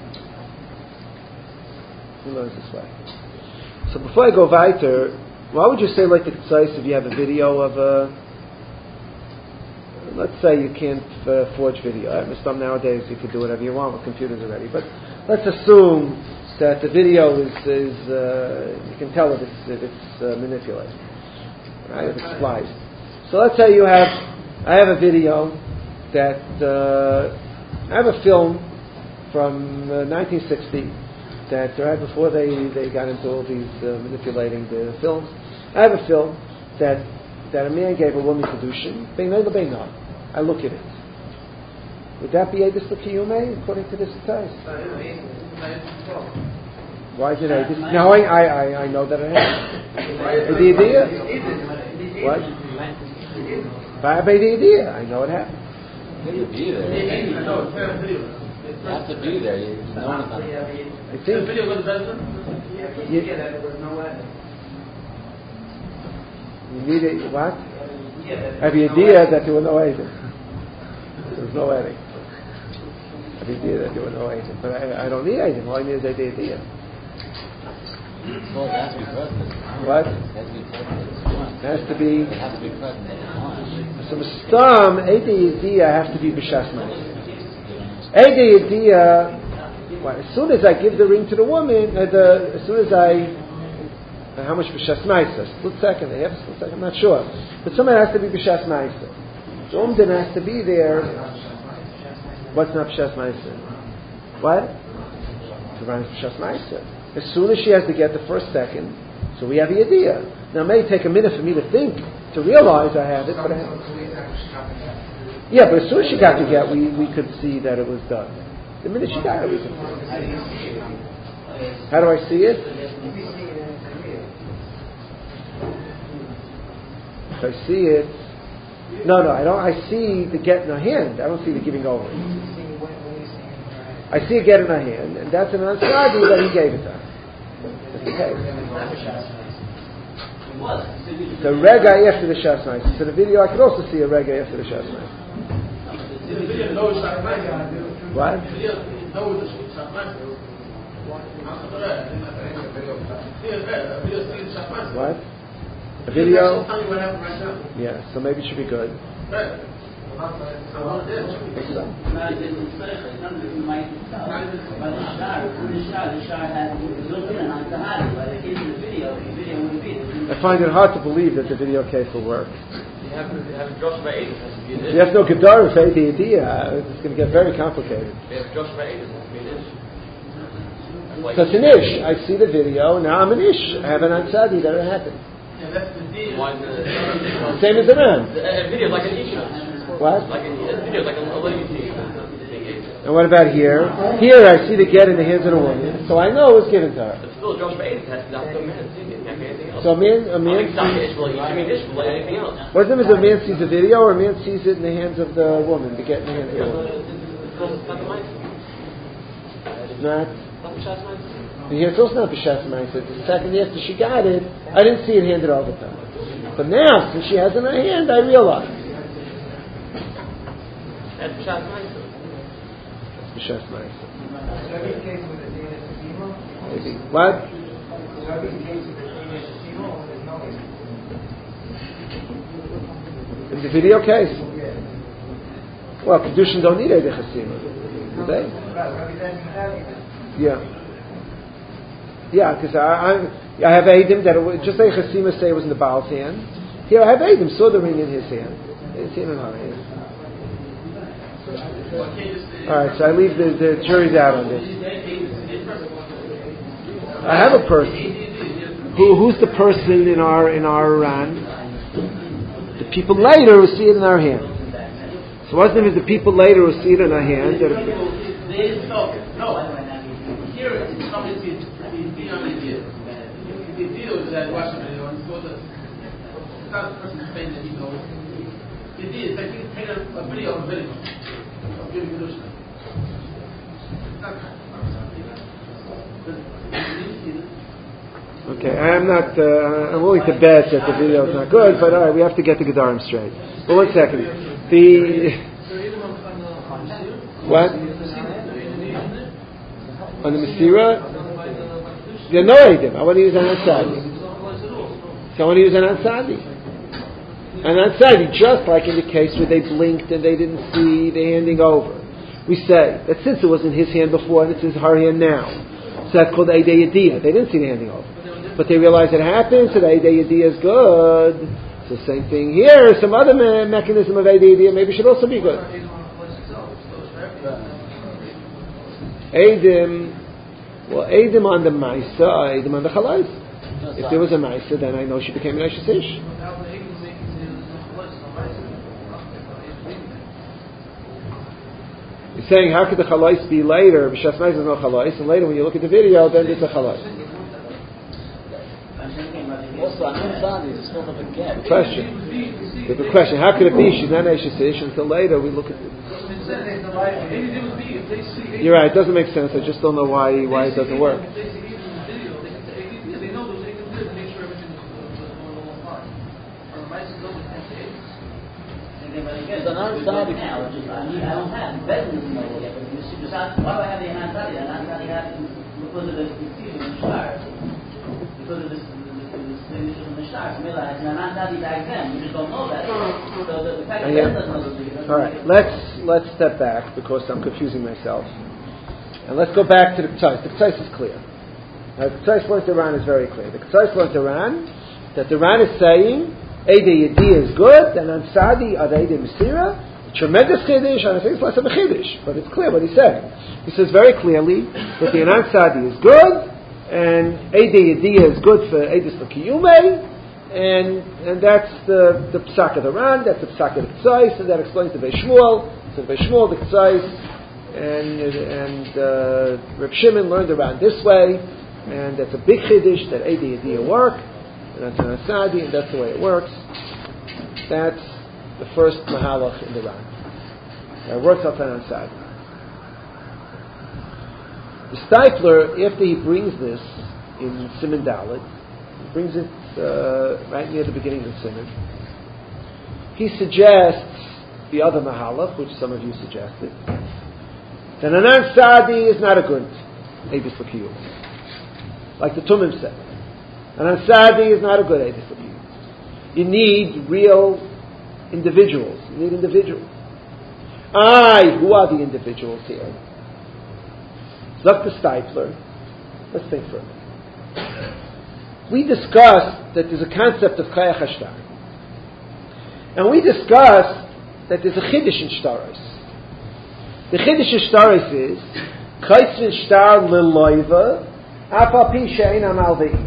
who learns this way? So before I go weiter, why would you say like the Ketzais if you have a video of a, let's say you can't uh, forge video. I understand nowadays you can do whatever you want with computers already, but let's assume that the video is, is uh, you can tell if it's, if it's uh, manipulated, right, if it's spliced. So let's say you have, I have a video that, uh, I have a film from uh, nineteen sixty that right before they, they got into all these uh, manipulating the films. I have a film that that a man gave a woman Kedushin. Beinay l'beinah. I look at it. Would that be Eidus l'kiyume according to this text? Why is it Eidus? Now I, I, I know that it happened. The idea? What? By the idea. I know it happened. You be there. You have to be there. You know I think. You, you need it. What? Have the idea that there were no editing. There was no editing. Have the idea that there were no editing. But I, I don't need editing. All I need is the idea. Well, it has to be present. What? It has to be present. It has to be. It has to be present. So Mustam, Eidei Yediyah have to be B'Shas Ma'aseh. Eidei Yediyah, well, as soon as I give the ring to the woman, uh, the, as soon as I, uh, how much B'Shas Ma'aseh? Split second, a half split second, I'm not sure. But somebody has to be B'Shas Ma'aseh. The Umdin has to be there. What's not B'Shas Ma'aseh? What? To run B'Shas Ma'aseh. As soon as she has to get the first second, so we have the idea. Now it may take a minute for me to think, to realize I have it, but I have it. Yeah, but as soon as she got to get, we, we could see that it was done. The minute she got it, we could see it. How do I see it? If I see it, no, no, I don't. I see the get in her hand. I don't see the giving over. I see it get in her hand, and that's an ansadi that he gave it to her. That's the case. The rega after the Shas Ma'aseh. So the video, I could also see a rega after the Shas Ma'aseh. What? What? A video? Yeah, so maybe it should be good. I find it hard to believe that the video case will work. You have to have a Joshua Eidim. You have no Gedara for the idea. It's going to get very complicated. You have Joshua Eidim. So it's an ish. I see the video, now I'm an ish. I have an ansadi that it happened. Same as the man. A video like an isha. What? Like a, a video like a, a lady. And what about here? Here I see the get in the hands of the woman, so I know it was given to her. But still, Josh Ba'ed has to have a man see it. Can't be anything else. So a man, a man sees, sees, I mean, this will anything else. what if a man sees a video or a man sees it in the hands of the woman, the get in the hands of the woman? It's not. Here it's also not B'Shas Ma'aseh. The second after she got it, I didn't see it handed over to her. But now, since she has it in her hand, I realize. That's B'Shas Ma'aseh. B'Shas Ma'aseh. Maybe. What? In the video case? Well, Kedushin don't need Eidei Chasima. Do they? Yeah. Yeah, because I, I, I have Eidim that, it, just like Chasima say it was in the Baal's hand. Here I have Eidim, saw the ring in his hand. It's in her hand. Alright, so I leave the, the jury's out on this. I have a person. Who, who's the person in our in our Iran? The people later who see it in our hand. So what's the name is the people later who see it in our hand? That no, here it's something to be on idea. The deal is that Washington wants to go to it's not the person saying that he knows. The deal is that he take a video of a video of giving Kedusha. Okay, I'm not. Uh, I'm willing to bet that the video is not good, but all right, we have to get the Gedarim straight. But one second, the what on the Masira? There are no Eidim. I want to use an Ansadi. So I want to use an Ansadi. An Ansadi, just like in the case where they blinked and they didn't see the handing over. We say that since it was in his hand before and it's in her hand now, so that's called Eidei Yediyah. They didn't see the handing over, but they realized it happened, so the Eidei Yediyah is good. So same thing here. Some other me- mechanism of Eidei Yediyah maybe should also be good. Eidim, well, Eidim on the Maisa, Eidim on the Chalais. If there was a Maisa, then I know she became an Aishasish. He's saying, how could the Chalais be later? B'Shas Ma'aseh is no Chalais, and later when you look at the video, then it's a Chalais. The question. The question, how could it be? She's not Aishasish until later we look at it. You're right, it doesn't make sense. I just don't know why why it doesn't work. It's an Ansari now. I don't have bedrooms in my way. Why do I have the Ansari? The Ansari has because of the season in the stars. Because of this signature in the stars. Mila has an Ansari back then. You just don't know that. So the fact that Ben doesn't know the All right, let's let's step back because I'm confusing myself, and let's go back to the Ketzais. The Ketzais is clear. Now, the Ketzais learned Iran is very clear. The Ketzais learned Iran that the Iran is saying Eidei Yediyah is good, and Ansadi are the Eidei Masira. Tremendous Chiddush, and I think it's less of a Chiddush, but it's clear what he's saying. He says very clearly that the Ansadi is good, and Eidei Yediyah is good for Eidus L'Kiyumei, and and that's the the Psak of the Ran, that's the Psak of the Ketzais, and that explains the Veishmuel. So the Veishmuel, the Ketzais, and and uh, Reb Shimon learned around this way, and that's a big Chiddush that Eidei Yediyah work. And that's an Asadi, and that's the way it works. That's the first Mahalach in the Ran. It works out an Asadi. The Steipler, after he brings this in Siman Dalet, he brings it uh, right near the beginning of the Siman, he suggests the other Mahalach, which some of you suggested, that an Asadi is not a good Eidus L'Kiyum. Like the Tumim said. An Ansadi is not a good Eidus L'Kiyum. You need real individuals. You need individuals. Aye, who are the individuals here? Doctor Steipler. Let's think for a minute. We discussed that there's a concept of Kayach HaShtar. And we discussed that there's a Chiddush in Shtaros. The Chiddush in Shtaros is Kaitzvin Shtar L'Loiva Apa Pi She'en Amal Ve'ima.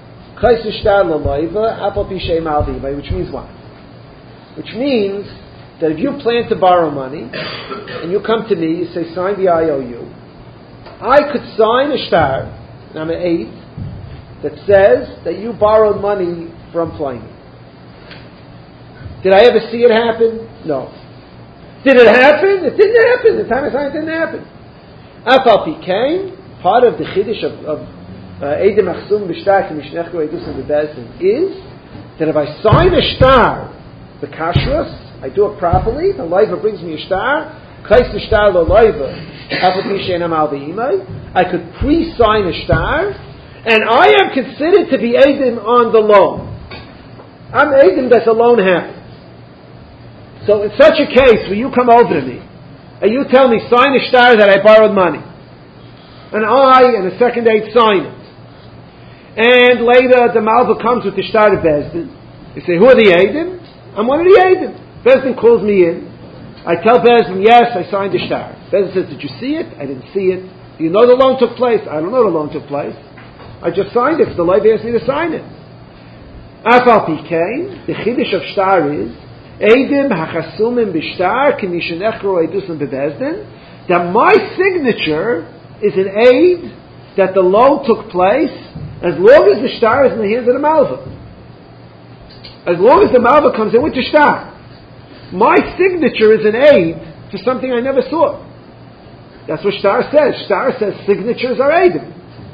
Which means what? Which means that if you plan to borrow money, and you come to me, you say, sign the I O U, I could sign a shtar, and I'm an eight, that says that you borrowed money from Pliny. Did I ever see it happen? No. Did it happen? It didn't happen. The time I signed it didn't happen. Afal Pikain, part of the Chiddush of, of Eidim Achsum B'Shtar K'Mishnech Go'edus and the Bezdin is that if I sign a shtar, the kashrus, I do it properly, the loiva brings me a shtar, Kais the shtar lo loiva, Afal Pishen Amal V'Imai, I could pre-sign a shtar, and I am considered to be Eidim on the loan. I'm Eidim that the loan happens. So in such a case, when you come over to me, and you tell me, sign a shtar that I borrowed money, and I and the second aide sign it, and later the Malva comes with the shtar of Bezdin, you say, who are the Eidim? I'm one of the Eidim. Bezdin calls me in, I tell Bezdin, yes, I signed the shtar. Bezdin says, did you see it? I didn't see it. Do you know the loan took place? I don't know the loan took place. I just signed it, because the Levi asked me to sign it. Afal Pikain, the Chiddush of shtar is, Eidim hachasumim b'shtar k'mishenechro eidusim bebezdin, that my signature is an aid that the loan took place as long as the shtar is in the hands of the malva. As long as the malva comes in with the shtar. My signature is an aid to something I never saw. That's what shtar says. Shtar says signatures are eidim.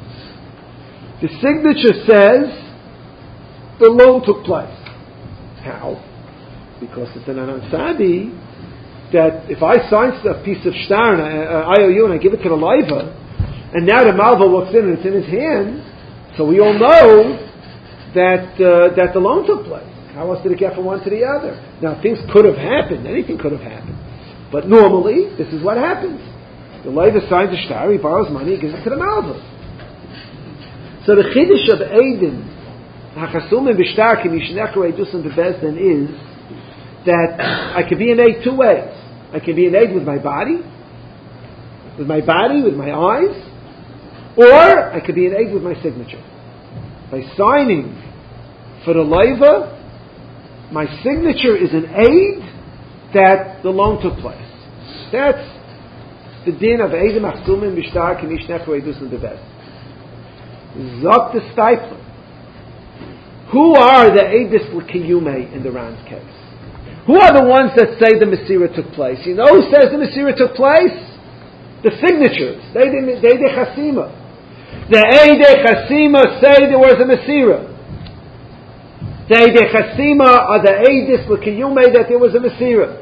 The signature says the loan took place. How? Because it's an ansadi that if I sign a piece of shtar, an I O U, and I give it to the loiva, and now the malva walks in and it's in his hand, so we all know that uh, that the loan took place. How else did it get from one to the other? Now things could have happened, anything could have happened, but normally this is what happens. The loiva signs a shtar, he borrows money, he gives it to the malva. So the chiddush of Eidim, hachasumim b'shtar k'mishnechro eidusim bebezdin is that I can be an aid two ways. I can be an aid with my body, with my body, with my eyes, or I could be an aid with my signature. By signing for the loiva, my signature is an aid that the loan took place. That's the din of Eidim Achsumim B'Shtar K'Mishnechro Eidusim Bebezdin. Zok the Stipler. Who are the Eidis L'Kiyume in the Ran's case? Who are the ones that say the Masira took place? You know who says the Masira took place? The signatures. They de Chasima. The Eide Chasima say there was a Masira. The Eide Chasima are the Eidis L'Kiyume that there was a Masira.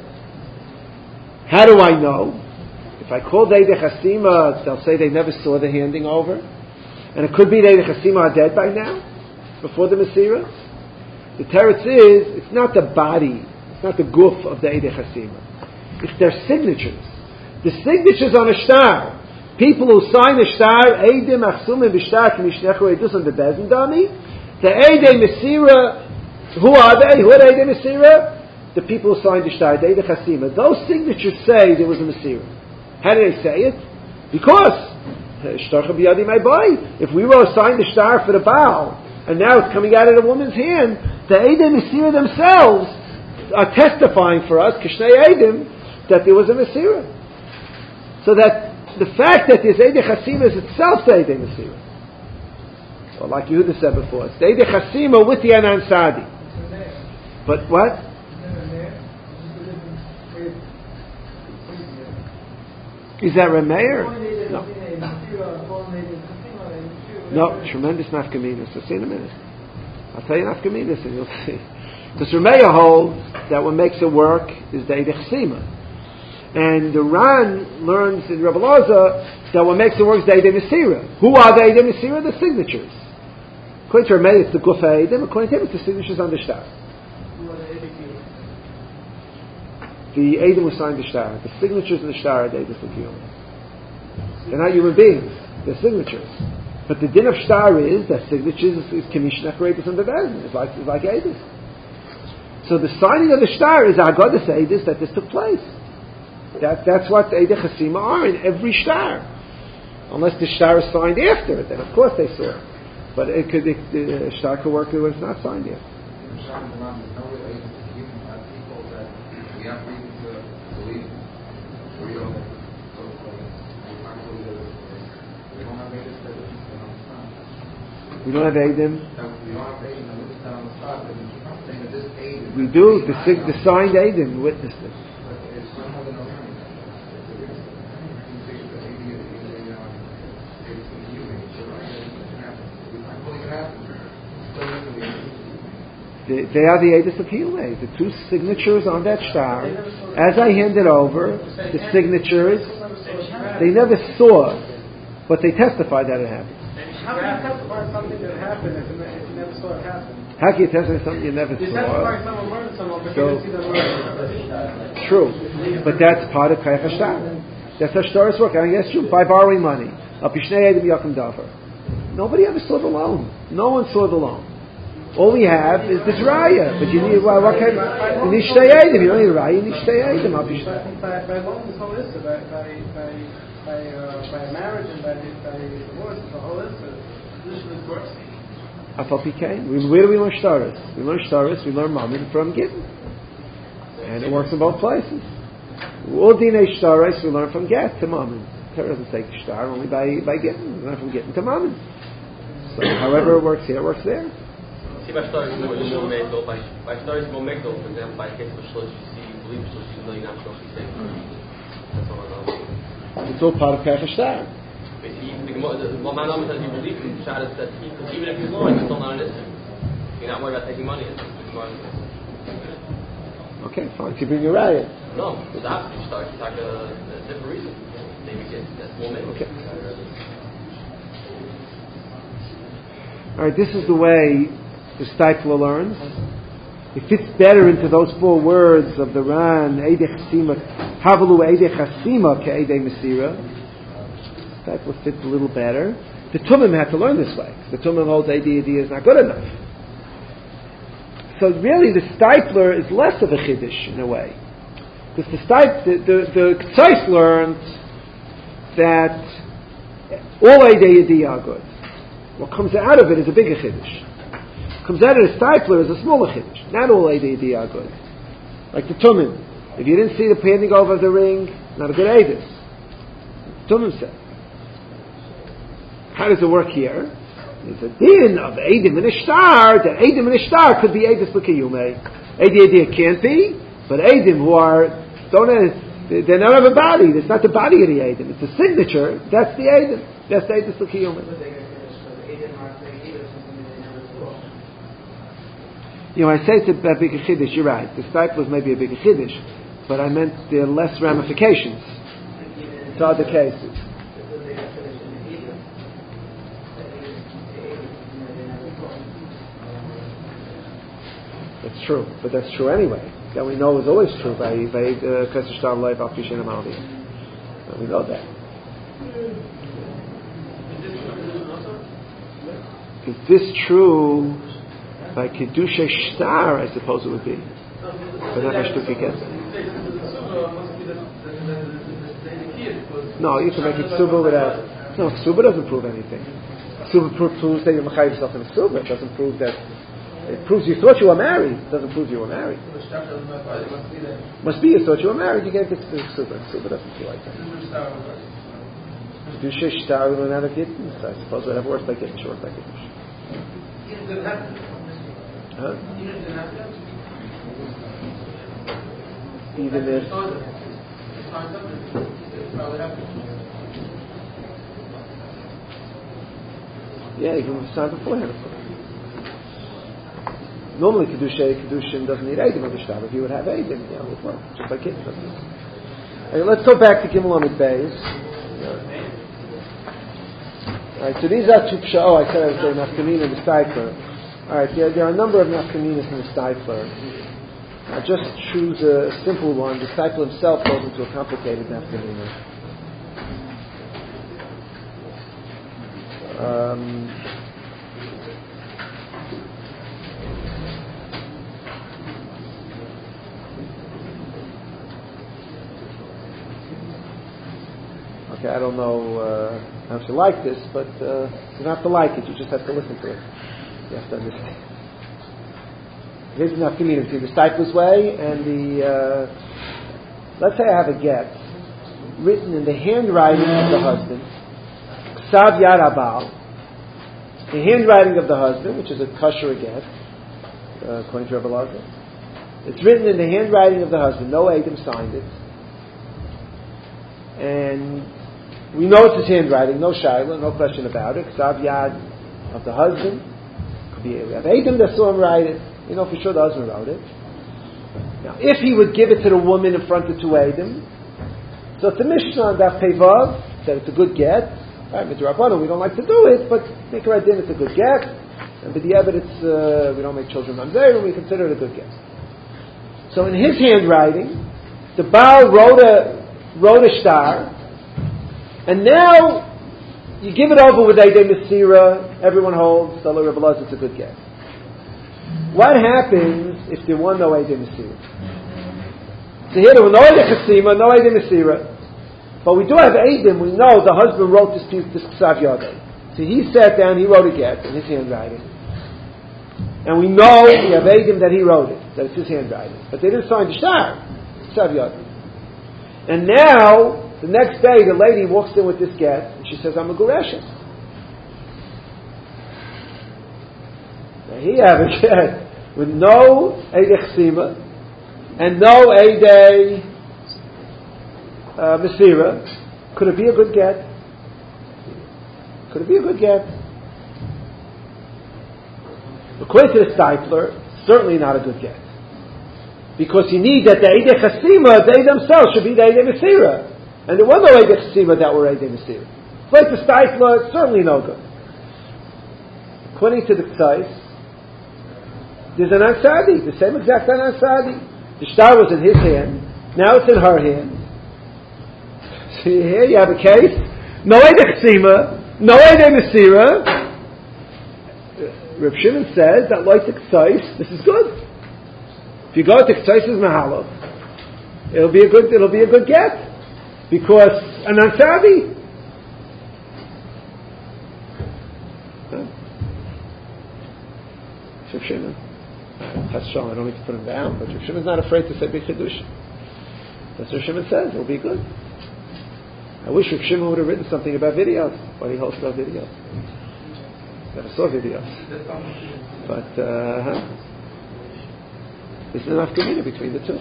How do I know? If I call the Eide Chasima, they'll say they never saw the handing over. And it could be the Eide Chasima are dead by now, before the Masira. The teretz is, it's not the body, it's not the guf of the Eidei Chasima. It's their signatures. The signatures on a shtar. People who sign a shtar, Eidim Achsumim B'Shtar K'Mishnechro Eidusim Bebezdin Dami. The Eidei Masira, who are they? Who are the Eidei Masira? The people who signed the shtar, the Eidei Chasima. Those signatures say there was a Masira. How do they say it? Because, Shtarcha B'Yadi My Boy. If we were signed the shtar for the Baal, and now it's coming out of the woman's hand, the Eidei Masira themselves are testifying for us, Kishnei Eidim, that there was a Masira. So that the fact that there's Eidei Chasima is itself the Eidei Masira. Well, like Yehuda said before, it's the Eidei Chasima with the Anan Sadi. But what? Is that Rameir? No. No, tremendous nafkaminas. I'll see in a minute. I'll tell you nafkaminas and you'll see. Because Rameir holds that what makes it work is the Eidei Chasima. And the Ran learns in Rebbe Loza that what makes it work is the Eidei Masira. Who are the Eidei Masira? The signatures. According to Rameir, it's the Guf Eidim. According to him, it's the signatures on the shtar. The Eidim who signed the shtar. The signatures in the shtar are the Eidei L'Kiyume. They're not human beings. They're signatures. But the din of shtar is that signatures is K'Mishnechro Eidusim Bebezdin. It's like, it's like Eidis. So the signing of the shtar is Agadas Eidis that this took place. That, that's what the Eidei Chasima are in every shtar. Unless the shtar is signed after it, then of course they saw it. But it could, it, the shtar could work when it's not signed yet. we don't have so we aren't really good at we don't have Vedas that we can on the spot. We don't have Eidim. We don't have Eidim that we can on the spot, but I'm saying that this Eidim. We do. The, sig- the signed Eidim witnessed it. But it's somehow the knowing. They, they are the Eidos of Hilei. The two signatures on that star. As I hand it over, the signatures, they never saw, but they testified that it happened. How can you testify something that happened if you never saw it happen? How can you testify something you never You saw? testify someone murdered someone, but So, you didn't see them murder. True. But that's part of Kayach HaShtar. That's how stars work. I guess you by borrowing money. Nobody ever saw the loan. No one saw the loan. All we have is this raya. But you need, well, what kind of, you need shtei eidim. You don't need a raya, you need shtei eidim. By, by, by loan, this whole issue, by, by, by, by, uh, by marriage and by, by divorce, the whole issue, this is worse. We, where do we learn shtaris? We learn shtaris, we learn mammon from gittin. And it works in both places. All dinei shtaris we learn from get to mammon. Torah doesn't say shtar only by, by gittin. We learn from gittin to mammon. So however it works here, it works there. See, by stories more Megdol, by by stories more Megdol, for example, by case of Shlosh, you see, you believe Shlosh, you know you're not Shlosh, you say. That's all I know. It's all part of Kayach HaShtar. What my mom says, you believe in Shad is that he, because even if he's lying, it's still not an issue. You're not worried about taking money. Okay, fine. So you bring your riot. No, it's after you start, it's like a, a different reason. Maybe it's that's more Megdol. Okay. All right, this is the way the Steipler learns. It fits better into those four words of the Ran, Eidei Chasima, Havalu Eidei Chasima Ke Eidei Mesira. Steipler fits a little better. The Tumim had to learn this way. The Tumim holds Eidei Yediyah is not good enough. So really the Steipler is less of a Chiddush in a way. Because the Steip, the, the, the Ktsaif learned that all Eidei Yediyah are good. What comes out of it is a bigger chiddush. What comes out of the Steipler is a smaller chiddush. Not all Eidei Yediyah are good. Like the Tumim. If you didn't see the handing over of the ring, not a good Eidus. Tumim said. How does it work here? There's a din of Eidim and Ishtar, that Eidim and Ishtar could be Eidus B'Kiyumei. Eidei Yediyah can't be, but Eidim who are, don't have, they don't have a body. It's not the body of the Eidim. It's a signature. That's the Eidim. That's the Eidus B'Kiyumei. You know, I say it's a, a bigger chiddush. You're right. The Steipler may be a bigger chiddush, but I meant there are less ramifications to other cases. That's true, but that's true anyway. That we know is always true by by Kesher Shtar Life Afishin Amaldi. We know that. Is this true? By Kedusha Shtar, I suppose it would be. But not by Shtuki Kesef. No, you can make it Ksuba without... No, Ksuba doesn't prove anything. Ksuba proves that you're Mechayiv yourself in a Ksuba. It doesn't prove that... It proves you thought you were married. It doesn't prove you were married. Must be you thought you were married, you gave it to Ksuba. Ksuba doesn't feel like that. Kedusha Shtar, we learn out of Gittins. I suppose whatever works by Gittins, works by Gittins. Huh? Even if yeah, even if it's signed beforehand. Normally, kedusha kedushin doesn't need eidim of the shtar. If you would have eidim, yeah, it would work just like it does. Okay, let's go back to Gimel Amid Beis. All right, so these are two psha. Oh, I said I was saying nafkamina and the Steipler. All right, there, there are a number of nafkaminas in the Steipler. I'll just choose a simple one. The Steipler himself goes into a complicated nafkamina. Um, okay, I don't know uh, how to like this, but uh, you don't have to like it. You just have to listen to it. You have to understand. Here's enough community. The Steipler's way and the, uh, let's say I have a get. written in the handwriting of the husband, Ksav Yad Abal, the handwriting of the husband, which is a kosher get, uh, according to Rebbe Lazar. It's written in the handwriting of the husband. No Adam signed it. And we know it's his handwriting, no shaila, no question about it. Ksav Yad of the husband. Could be we have Adam that saw him write it. You know for sure the husband wrote it. Now, if he would give it to the woman in front of two Adam, so it's a Mishnah on Daf Pevav that it's a good get. Right, Midrabanan, we don't like to do it, but make a din, it's a good get. And with the evidence, uh, we don't make children mamzer, and we consider it a good get. So in his handwriting, the Baal wrote a wrote a star, and now you give it over with Eidei Mesira, everyone holds, the Rebbe Lazar, it's a good get. What happens if there were no Eidei Mesira? So here there were no Eidei Chasima, no Eidei Mesira, but we do have Eidim, we know the husband wrote this piece, this Ksav Yadai. So he sat down, he wrote a get in his handwriting. And we know we have Eidim that he wrote it, that it's his handwriting. But they didn't sign the star, Ksav Yadai. And now, the next day, the lady walks in with this get, and she says, I'm a Guresha. Now here you have a get with no Eidei Chasima, and no Eidei uh, Mesira. Could it be a good get? Could it be a good get? According to the Steipler, certainly not a good get. Because you need that the Eidei Chasima, they themselves should be the Eidei Mesira. And there was no Eidei Chasima that were Eidei Mesira. Like the Steipler, it's certainly no good. According to the Tzais, there's an Ansadi, the same exact Ansadi. The star was in his hand, now it's in her hand. So here you have a case, no Eidei Chasima, no Eidei Mesira. Reb Shimon says that like the Tzais, this is good. If you go to Tzais' Mahalo, it'll be a good, it'll be a good get. Because an Ansadi. Reb Shimon. That's strong, I don't need to put him down, but Reb Shimon's not afraid to say Big Chidush. That's what Reb Shimon says, it'll be good. I wish Reb Shimon would have written something about videos. What he holds about videos. Never saw videos. But, uh, huh? There's enough community between the two.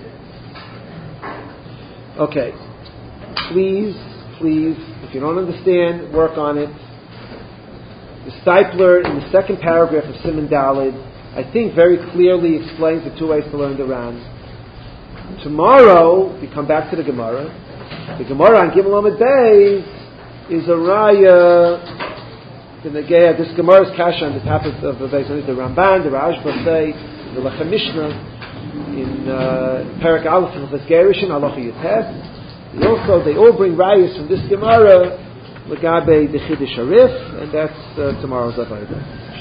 Okay. Please, please, if you don't understand, work on it. The Steipler, in the second paragraph of Siman Daled, I think very clearly explains the two ways to learn the Ran. Tomorrow, we come back to the Gemara. The Gemara on Gimel Amud Beis is a raya. The Negea, this Gemara's kasha on the top of the Beis, the Ramban, the Rashba say, the Lechem Mishnah, in uh, Perek Aleph of the Gerishin, Halacha Yutes. Also, they all bring rayas from this Gemara, Legabe the Chiddush Harif, and that's uh, tomorrow's Avodah.